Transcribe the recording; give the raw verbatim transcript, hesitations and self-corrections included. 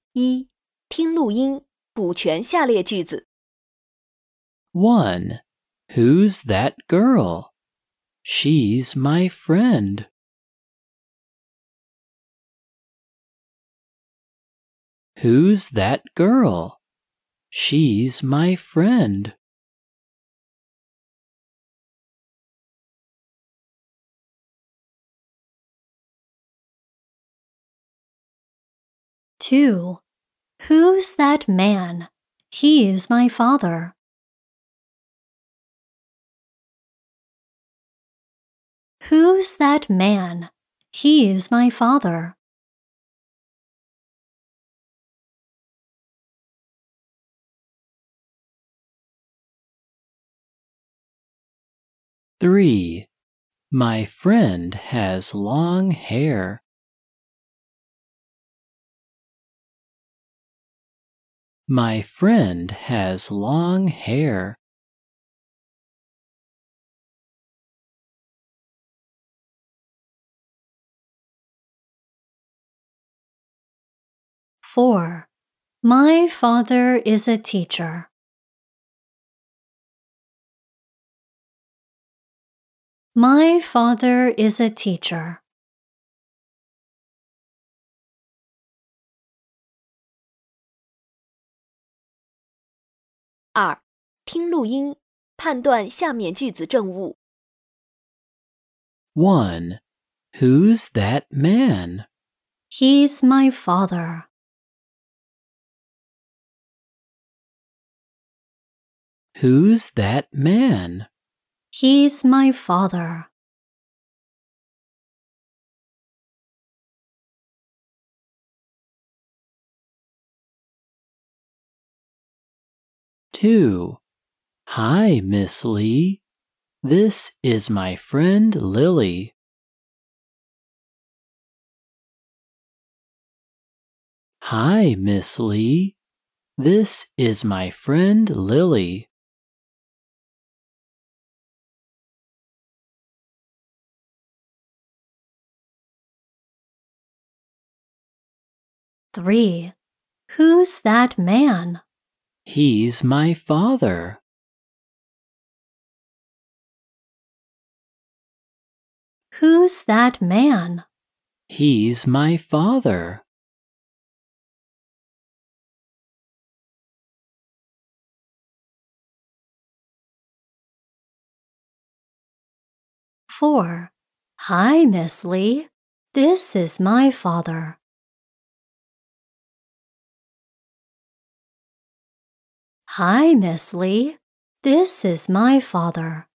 一、听录音，补全下列句子。 one. Who's that girl? She's my friend. Who's that girl? She's my friend. two. Who's that man? He is my father. Who's that man? He is my father. three. My friend has long hair. My friend has long hair. four. My father is a teacher. My father is a teacher. 二、听录音，判断下面句子正误。 one. Who's that man? He's my father. Who's that man? He's my father. two. Hi, Miss Lee. This is my friend Lily. Hi, Miss Lee. This is my friend Lily. three. Who's that man? He's my father. Who's that man? He's my father. four. Hi, Miss Lee. This is my father. Hi, Miss Lee. This is my father.